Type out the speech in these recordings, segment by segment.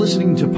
listening to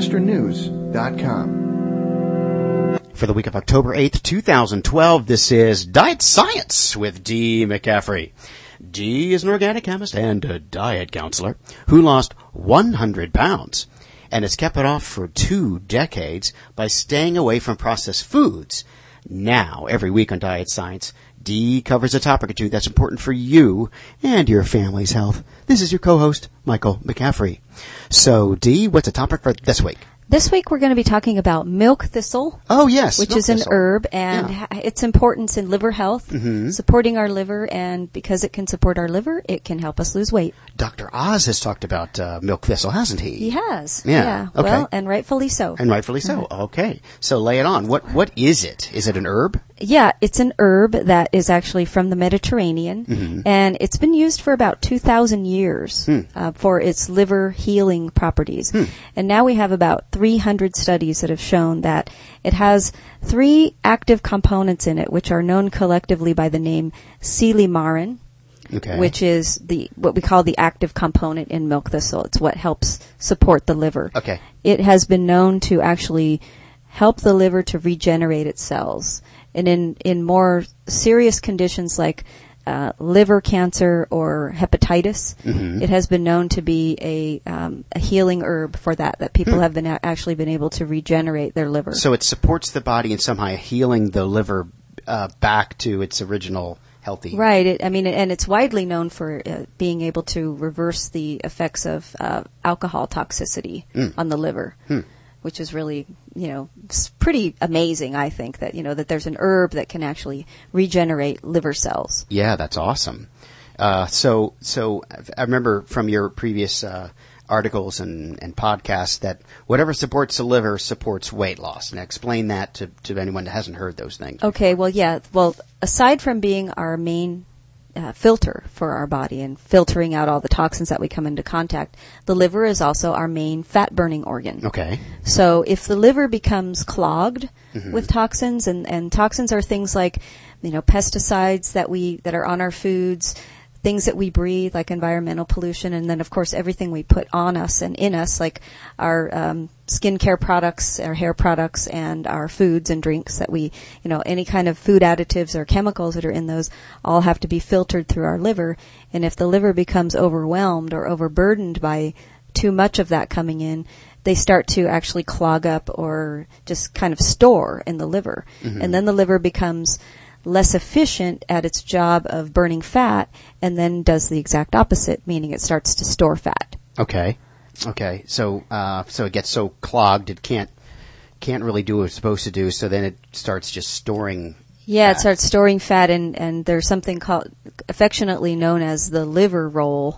podcasternews.com. For the week of October 8th, 2012, this is Diet Science with Dee McCaffrey. Dee is an organic chemist and a diet counselor who lost 100 pounds and has kept it off for 2 decades by staying away from processed foods. Now, every week on Diet Science, Dee covers a topic or two that's important for you and your family's health. This is your co-host, Michael McCaffrey. So, Dee, what's the topic for this week? This week we're going to be talking about milk thistle. Oh, yes. Which is an herb, and its importance in liver health, supporting our liver, and because it can support our liver, it can help us lose weight. Dr. Oz has talked about milk thistle, hasn't he? He has. Yeah. Okay. Well, and rightfully so. And rightfully so. Okay. So lay it on. What is it? Is it an herb? Yeah, it's an herb that is actually from the Mediterranean, and it's been used for about 2,000 years for its liver healing properties. And now we have about 300 studies that have shown that it has 3 active components in it, which are known collectively by the name silymarin, which is what we call the active component in milk thistle. It's what helps support the liver. Okay. It has been known to actually help the liver to regenerate its cells. And in more serious conditions like liver cancer or hepatitis, it has been known to be a healing herb for that people have been actually been able to regenerate their liver. So it supports the body in somehow healing the liver back to its original healthy. Right. And it's widely known for being able to reverse the effects of alcohol toxicity on the liver. Which is really, pretty amazing, I think, that, that there's an herb that can actually regenerate liver cells. Yeah, that's awesome. So I remember from your previous articles and podcasts that whatever supports the liver supports weight loss. Now explain that to anyone that hasn't heard those things. Okay, well, yeah. Well, aside from being our main filter for our body and filtering out all the toxins that we come into contact, the liver is also our main fat-burning organ. Okay. So if the liver becomes clogged with toxins, and toxins are things like, pesticides that are on our foods, things that we breathe, like environmental pollution, and then, of course, everything we put on us and in us, like our skincare products, our hair products, and our foods and drinks that we, any kind of food additives or chemicals that are in those all have to be filtered through our liver. And if the liver becomes overwhelmed or overburdened by too much of that coming in, they start to actually clog up or just kind of store in the liver. And then the liver becomes less efficient at its job of burning fat, and then does the exact opposite, meaning it starts to store fat. Okay. So it gets so clogged it can't really do what it's supposed to do. So then it starts just storing. Yeah, fat. It starts storing fat, and there's something called affectionately known as the liver roll,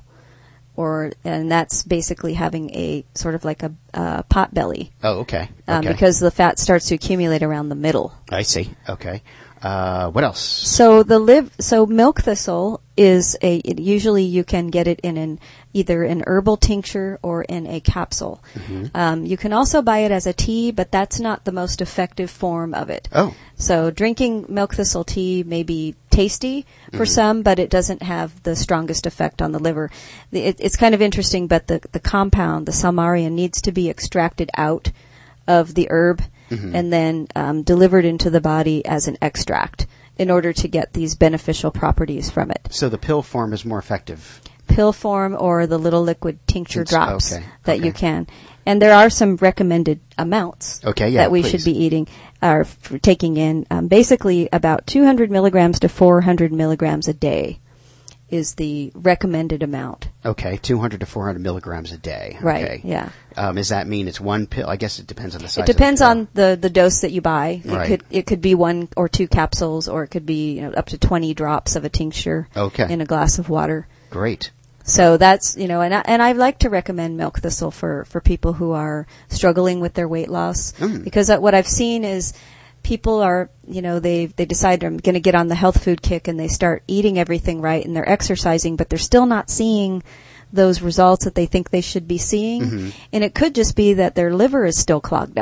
and that's basically having a sort of like a pot belly. Oh, okay. Because the fat starts to accumulate around the middle. I see. Okay. What else? So milk thistle is usually you can get it in either an herbal tincture or in a capsule. You can also buy it as a tea, but that's not the most effective form of it. Oh. So drinking milk thistle tea may be tasty for some, but it doesn't have the strongest effect on the liver. It's kind of interesting, but the compound, the salmarian, needs to be extracted out of the herb and then delivered into the body as an extract in order to get these beneficial properties from it. So the pill form is more effective. Pill form or the little liquid tincture drops that you can. And there are some recommended amounts that we should be eating or taking in. Basically about 200 milligrams to 400 milligrams a day is the recommended amount. Okay, 200 to 400 milligrams a day. Right, okay. yeah. Does that mean it's one pill? I guess it depends on the size. It depends on the dose that you buy. Right. It could be 1 or 2 capsules, or it could be up to 20 drops of a tincture in a glass of water. Great. So that's, and I like to recommend milk thistle for people who are struggling with their weight loss, because what I've seen is people are, they decide I'm going to get on the health food kick and they start eating everything right and they're exercising, but they're still not seeing those results that they think they should be seeing. And it could just be that their liver is still clogged up.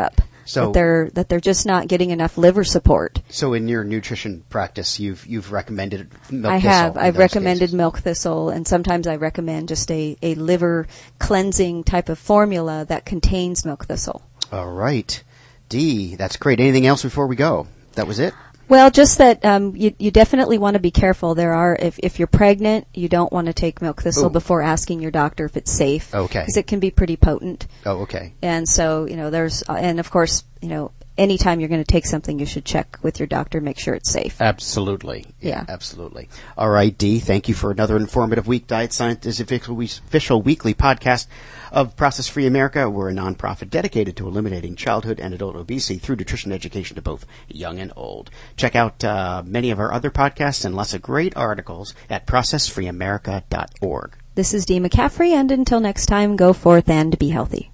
So that they're just not getting enough liver support. So in your nutrition practice, you've recommended milk I thistle. have. I've recommended cases. milk thistle, and sometimes I recommend just a liver cleansing type of formula that contains milk thistle. All right. Dee, that's great. Anything else before we go? That was it? Well, just that you definitely want to be careful. There are, if you're pregnant, you don't want to take milk thistle before asking your doctor if it's safe. Okay. Because it can be pretty potent. Oh, okay. And so, and of course, anytime you're going to take something, you should check with your doctor, make sure it's safe. Absolutely. Yeah. Absolutely. All right, Dee, thank you for another informative week. Diet Science is official weekly podcast of Process Free America. We're a nonprofit dedicated to eliminating childhood and adult obesity through nutrition education to both young and old. Check out many of our other podcasts and lots of great articles at processfreeamerica.org. This is Dee McCaffrey, and until next time, go forth and be healthy.